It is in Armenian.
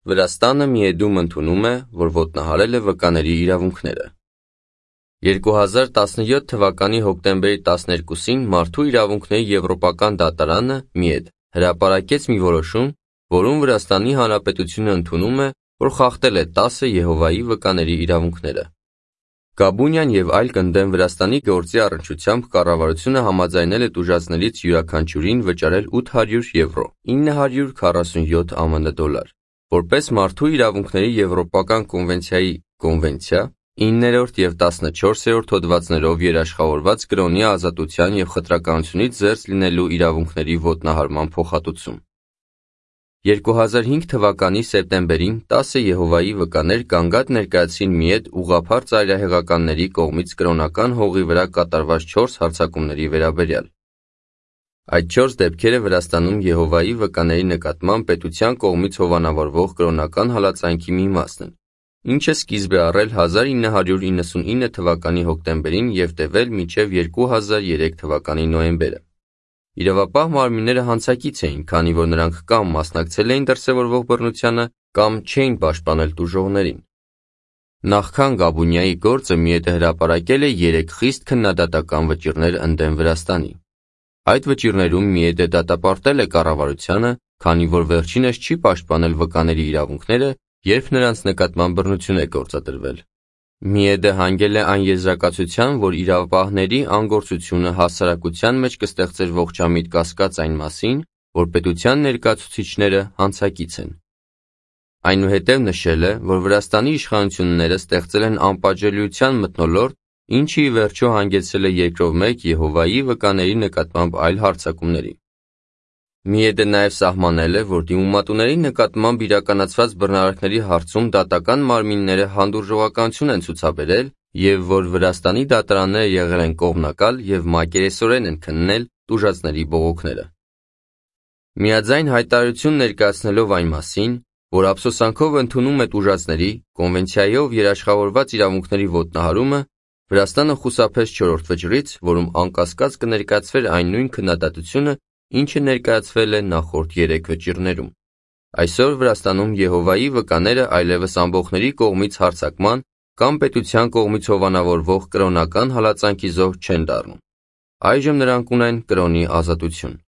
Վրաստանը միեդում ընդունում է, որ ոտնահարել է վկաների իրավունքները։ 2017 թվականի հոկտեմբերի 12-ին Մարդու իրավունքների եվրոպական դատարանը (ՄԻԵԴ) հրապարակեց մի որոշում, որում Վրաստանի Հանրապետությունը ընդունում է, որ խախտել է 10 Եհովայի վկաների իրավունքները։ Գաբունյան և այլ կընդդեմ Վրաստանի գործի առնչությամբ կառավարությունը համաձայնել է տուժածներից յուրաքանչյուրին վճարել 800 եվրո (947 ԱՄՆ դոլար), որպես Մարդու իրավունքների եվրոպական կոնվենցիայի կոնվենցիա 9-րդ և 14-րդ հոդվածներով երաշխավորված կրոնի ազատության և խտրականությունից զերծ լինելու իրավունքների ոտնահարման փոխհատուցում։ 2005 թվականի սեպտեմբերին 10 Եհովայի վկաներ գանգատ ներկայացրին ՄԻԵԴ ուղղափառ ծայրահեղականների կողմից կրոնական հողի վրա կատարված 4 հարձակումների վերաբերյալ։ Այդ 4 դեպքերը Վրաստանում Եհովայի վկաների նկատմամբ պետության կողմից հովանավորվող կրոնական հալածանքի մի մասն են, ինչը սկիզբ է առել 1999 թվականի հոկտեմբերին և տևել մինչև 2003 թվականի նոյեմբերը։ Իրավապահ մարմինները հանցակից էին, քանի որ նրանք կամ մասնակցել էին դրսևորվող բռնությանը, կամ չէին պաշտպանել տուժողներին։ Նախքան Գաբունյայի գործը ՄԻԵԴ-ը հրապարակել է 3 խիստ քննադատական վճիռներ ընդդեմ Վրաստանի։ Այդ վճիռներում ՄԻԵԴ-ը դատապարտել է կառավարությանը, քանի որ վերջինս չի պաշտպանել վկաների իրավունքները, երբ նրանց նկատմամբ բռնություն է գործադրվել։ ՄԻԵԴ-ը հանգել է այն եզրակացության, որ իրավապահների անգործությունը հասարակության մեջ կստեղծեր ողջամիտ կասկած այն մասին, որ պետության ներկայացուցիչները հանցակից են։ Այնուհետև նշել է, որ Վրաստանի իշխանությունները ստեղծել են անպատժելիության մթնոլորտ, ինչը ի վերջո հանգեցրել է երկրով մեկ Եհովայի վկաների նկատմամբ այլ հարձակումների։ ՄԻԵԴ-ը նաև սահմանել է, որ դիմումատուների նկատմամբ իրականացված բռնարարքների հարցում դատական մարմինները հանդուրժողականություն են ցուցաբերել և որ Վրաստանի դատարանները եղել են կողմնակալ և մակերեսորեն են քննել տուժածների բողոքները։ Միաձայն հայտարարություն ներկայացնելով այն մասին, որ ափսոսանքով ընդունում է տուժածների կոնվենցիայով երաշխավորված իրավունքների ոտնահարումը, Վրաստանը խուսափեց 4-րդ վճռից, որում անկասկած կներկայացվեր այն նույն քննադատությունը, ինչը ներկայացվել է նախորդ 3 վճիռներում։ Այսօր Վրաստանում Եհովայի վկաները այլևս ամբոխների կողմից հարձակման կամ պետության կողմից հովանավորվող կրոնական հալածանքի զոհ չեն դառնում։ Այժմ նրանք ունեն կրոնի ազատություն։